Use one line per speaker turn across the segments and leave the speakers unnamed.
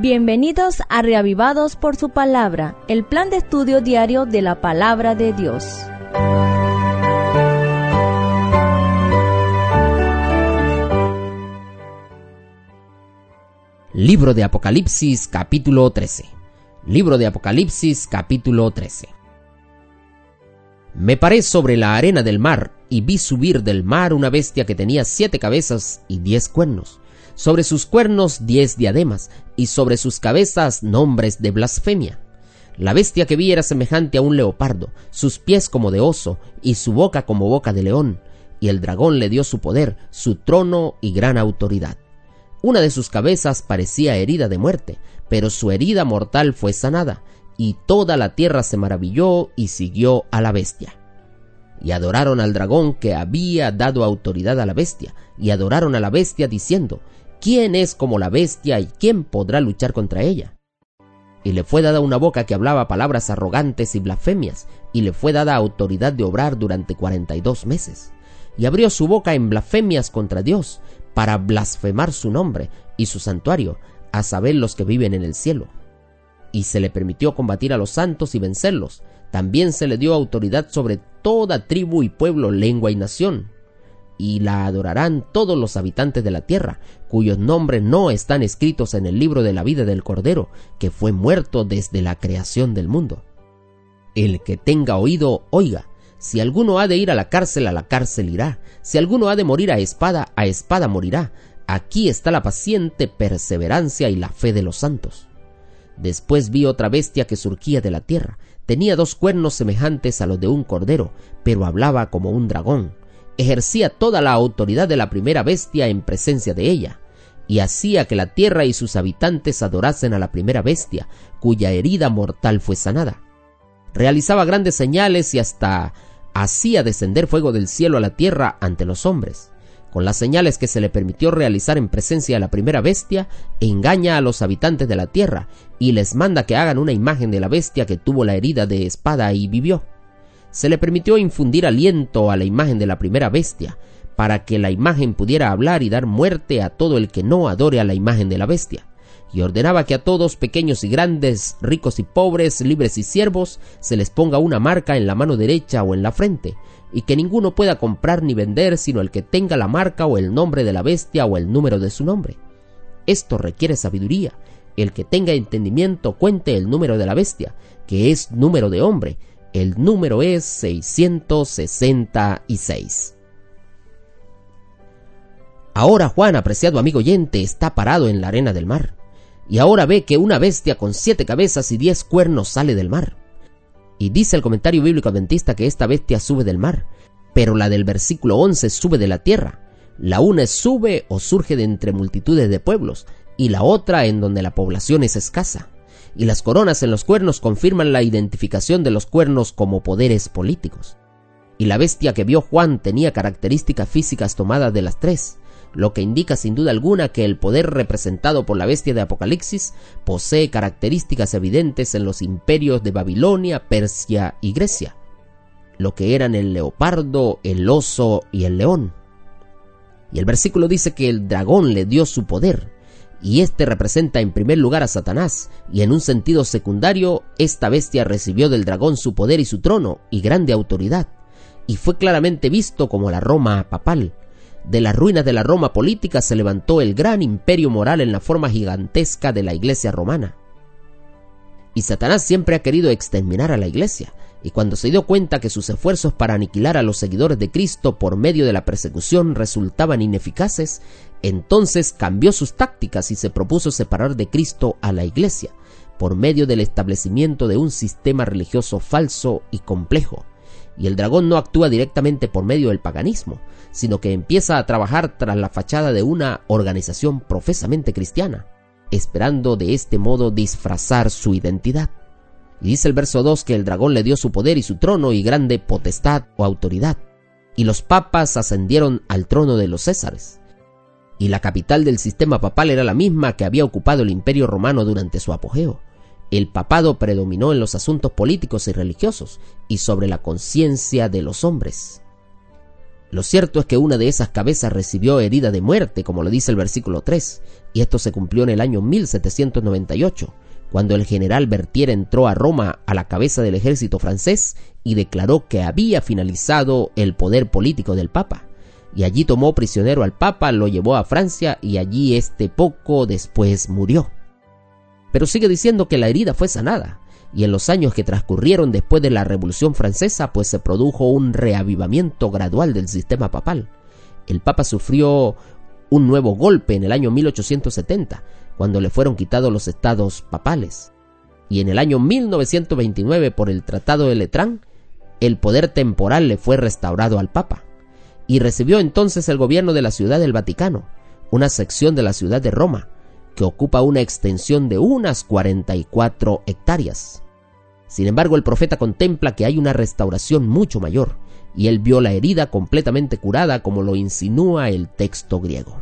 Bienvenidos a Reavivados por su Palabra, el plan de estudio diario de la Palabra de Dios.
Libro de Apocalipsis, capítulo 13. Libro de Apocalipsis, capítulo 13. Me paré sobre la arena del mar y vi subir del mar una bestia que tenía 7 cabezas y 10 cuernos. Sobre sus cuernos 10 diademas y sobre sus cabezas nombres de blasfemia. La bestia que vi era semejante a un leopardo, sus pies como de oso y su boca como boca de león, y el dragón le dio su poder, su trono y gran autoridad. Una de sus cabezas parecía herida de muerte, pero su herida mortal fue sanada, y toda la tierra se maravilló y siguió a la bestia. Y adoraron al dragón que había dado autoridad a la bestia, y adoraron a la bestia diciendo: ¿Quién es como la bestia y quién podrá luchar contra ella? Y le fue dada una boca que hablaba palabras arrogantes y blasfemias, y le fue dada autoridad de obrar durante 42 meses. Y abrió su boca en blasfemias contra Dios, para blasfemar su nombre y su santuario, a saber los que viven en el cielo. Y se le permitió combatir a los santos y vencerlos. También se le dio autoridad sobre toda tribu y pueblo, lengua y nación. Y la adorarán todos los habitantes de la tierra, cuyos nombres no están escritos en el libro de la vida del Cordero, que fue muerto desde la creación del mundo. El que tenga oído, oiga. Si alguno ha de ir a la cárcel irá. Si alguno ha de morir a espada morirá. Aquí está la paciente perseverancia y la fe de los santos. Después vi otra bestia que surgía de la tierra. Tenía 2 cuernos semejantes a los de un cordero, pero hablaba como un dragón. Ejercía toda la autoridad de la primera bestia en presencia de ella, y hacía que la tierra y sus habitantes adorasen a la primera bestia, cuya herida mortal fue sanada. Realizaba grandes señales y hasta hacía descender fuego del cielo a la tierra ante los hombres. Con las señales que se le permitió realizar en presencia de la primera bestia, engaña a los habitantes de la tierra y les manda que hagan una imagen de la bestia que tuvo la herida de espada y vivió. Se le permitió infundir aliento a la imagen de la primera bestia, para que la imagen pudiera hablar y dar muerte a todo el que no adore a la imagen de la bestia. Y ordenaba que a todos, pequeños y grandes, ricos y pobres, libres y siervos, se les ponga una marca en la mano derecha o en la frente, y que ninguno pueda comprar ni vender sino el que tenga la marca o el nombre de la bestia o el número de su nombre. Esto requiere sabiduría. El que tenga entendimiento cuente el número de la bestia, que es número de hombre. El número es 666. Ahora Juan, apreciado amigo oyente, está parado en la arena del mar, y ahora ve que una bestia con 7 cabezas y 10 cuernos sale del mar. Y dice el comentario bíblico adventista que esta bestia sube del mar, pero la del versículo 11 sube de la tierra. La una sube o surge de entre multitudes de pueblos, y la otra en donde la población es escasa. Y las coronas en los cuernos confirman la identificación de los cuernos como poderes políticos. Y la bestia que vio Juan tenía características físicas tomadas de las 3, lo que indica sin duda alguna que el poder representado por la bestia de Apocalipsis posee características evidentes en los imperios de Babilonia, Persia y Grecia, lo que eran el leopardo, el oso y el león. Y el versículo dice que el dragón le dio su poder, y este representa en primer lugar a Satanás, y en un sentido secundario, esta bestia recibió del dragón su poder y su trono y grande autoridad, y fue claramente visto como la Roma papal. De las ruinas de la Roma política se levantó el gran imperio moral en la forma gigantesca de la iglesia romana. Y Satanás siempre ha querido exterminar a la iglesia, y cuando se dio cuenta que sus esfuerzos para aniquilar a los seguidores de Cristo por medio de la persecución resultaban ineficaces, entonces cambió sus tácticas y se propuso separar de Cristo a la iglesia, por medio del establecimiento de un sistema religioso falso y complejo. Y el dragón no actúa directamente por medio del paganismo, sino que empieza a trabajar tras la fachada de una organización profesamente cristiana, esperando de este modo disfrazar su identidad. Y dice el verso 2 que el dragón le dio su poder y su trono y grande potestad o autoridad, y los papas ascendieron al trono de los Césares. Y la capital del sistema papal era la misma que había ocupado el imperio romano durante su apogeo. El papado predominó en los asuntos políticos y religiosos y sobre la conciencia de los hombres. Lo cierto es que una de esas cabezas recibió herida de muerte, como lo dice el versículo 3, y esto se cumplió en el año 1798, cuando el general Berthier entró a Roma a la cabeza del ejército francés y declaró que había finalizado el poder político del Papa, y allí tomó prisionero al Papa, lo llevó a Francia y allí poco después murió. Pero sigue diciendo que la herida fue sanada, y en los años que transcurrieron después de la Revolución Francesa, pues se produjo un reavivamiento gradual del sistema papal. El Papa sufrió un nuevo golpe en el año 1870, cuando le fueron quitados los estados papales. Y en el año 1929, por el Tratado de Letrán, el poder temporal le fue restaurado al Papa. Y recibió entonces el gobierno de la Ciudad del Vaticano, una sección de la ciudad de Roma, que ocupa una extensión de unas 44 hectáreas. Sin embargo, el profeta contempla que hay una restauración mucho mayor, y él vio la herida completamente curada, como lo insinúa el texto griego.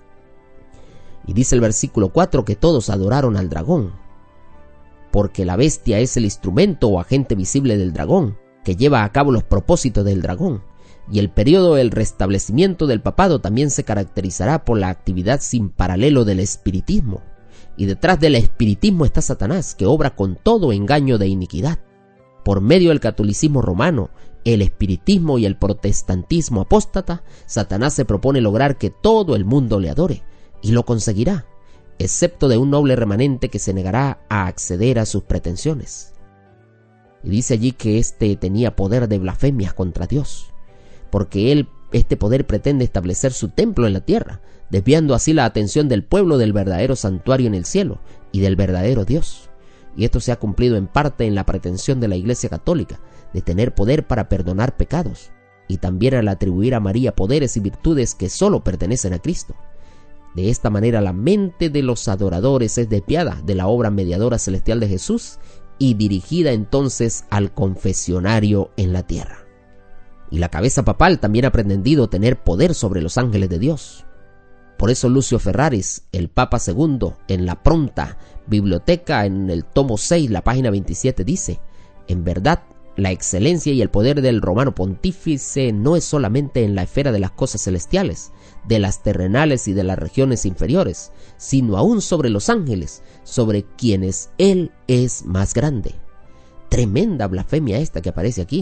Y dice el versículo 4 que todos adoraron al dragón, porque la bestia es el instrumento o agente visible del dragón, que lleva a cabo los propósitos del dragón. Y el periodo del restablecimiento del papado también se caracterizará por la actividad sin paralelo del espiritismo. Y detrás del espiritismo está Satanás, que obra con todo engaño de iniquidad. Por medio del catolicismo romano, el espiritismo y el protestantismo apóstata, Satanás se propone lograr que todo el mundo le adore, y lo conseguirá, excepto de un noble remanente que se negará a acceder a sus pretensiones. Y dice allí que tenía poder de blasfemias contra Dios, porque este poder pretende establecer su templo en la tierra, desviando así la atención del pueblo del verdadero santuario en el cielo y del verdadero Dios. Y esto se ha cumplido en parte en la pretensión de la Iglesia Católica de tener poder para perdonar pecados, y también al atribuir a María poderes y virtudes que solo pertenecen a Cristo. De esta manera la mente de los adoradores es desviada de la obra mediadora celestial de Jesús y dirigida entonces al confesionario en la tierra. Y la cabeza papal también ha pretendido tener poder sobre los ángeles de Dios. Por eso Lucio Ferraris, el Papa II, en la pronta biblioteca, en el tomo 6, la página 27, dice: en verdad, la excelencia y el poder del romano pontífice no es solamente en la esfera de las cosas celestiales, de las terrenales y de las regiones inferiores, sino aún sobre los ángeles, sobre quienes él es más grande. Tremenda blasfemia esta que aparece aquí.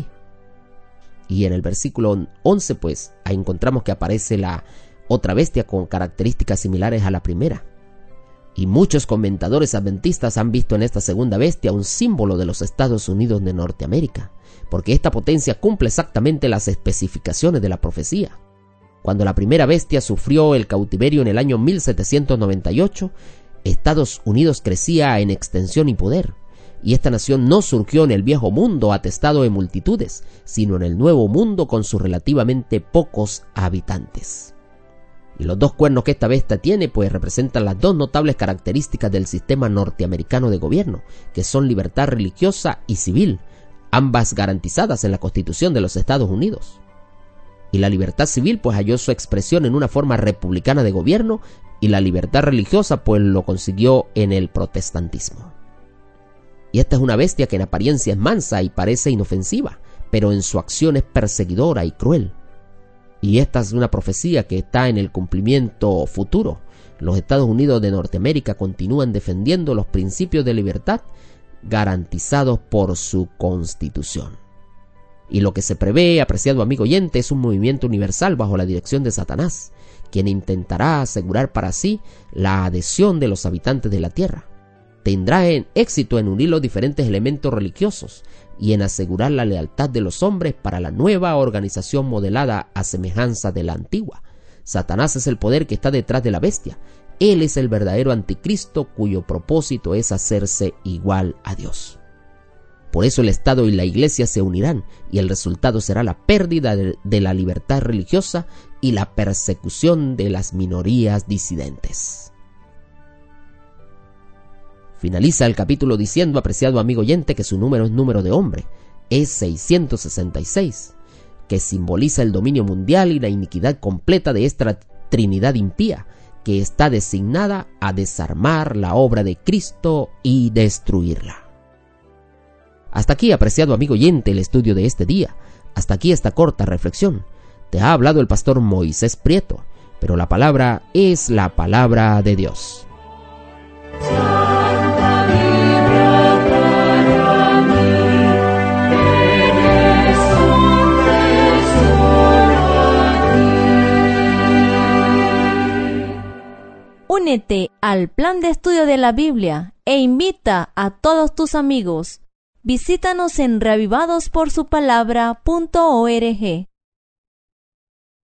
Y en el versículo 11, pues, ahí encontramos que aparece la otra bestia con características similares a la primera. Y muchos comentadores adventistas han visto en esta segunda bestia un símbolo de los Estados Unidos de Norteamérica, porque esta potencia cumple exactamente las especificaciones de la profecía. Cuando la primera bestia sufrió el cautiverio en el año 1798, Estados Unidos crecía en extensión y poder. Y esta nación no surgió en el viejo mundo atestado de multitudes, sino en el nuevo mundo con sus relativamente pocos habitantes. Y los dos cuernos que esta bestia tiene, pues representan las dos notables características del sistema norteamericano de gobierno, que son libertad religiosa y civil, ambas garantizadas en la Constitución de los Estados Unidos. Y la libertad civil pues halló su expresión en una forma republicana de gobierno, y la libertad religiosa pues lo consiguió en el protestantismo. Y esta es una bestia que en apariencia es mansa y parece inofensiva, pero en su acción es perseguidora y cruel. Y esta es una profecía que está en el cumplimiento futuro. Los Estados Unidos de Norteamérica continúan defendiendo los principios de libertad garantizados por su Constitución. Y lo que se prevé, apreciado amigo oyente, es un movimiento universal bajo la dirección de Satanás, quien intentará asegurar para sí la adhesión de los habitantes de la tierra. Tendrá éxito en unir los diferentes elementos religiosos y en asegurar la lealtad de los hombres para la nueva organización modelada a semejanza de la antigua. Satanás es el poder que está detrás de la bestia. Él es el verdadero anticristo cuyo propósito es hacerse igual a Dios. Por eso el Estado y la Iglesia se unirán y el resultado será la pérdida de la libertad religiosa y la persecución de las minorías disidentes. Finaliza el capítulo diciendo, apreciado amigo oyente, que su número es número de hombre, es 666, que simboliza el dominio mundial y la iniquidad completa de esta Trinidad impía, que está designada a desarmar la obra de Cristo y destruirla. Hasta aquí, apreciado amigo oyente, el estudio de este día. Hasta aquí esta corta reflexión. Te ha hablado el pastor Moisés Prieto. pero la palabra es la palabra de Dios.
Únete al plan de estudio de la Biblia e invita a todos tus amigos. Visítanos en reavivadosporsupalabra.org.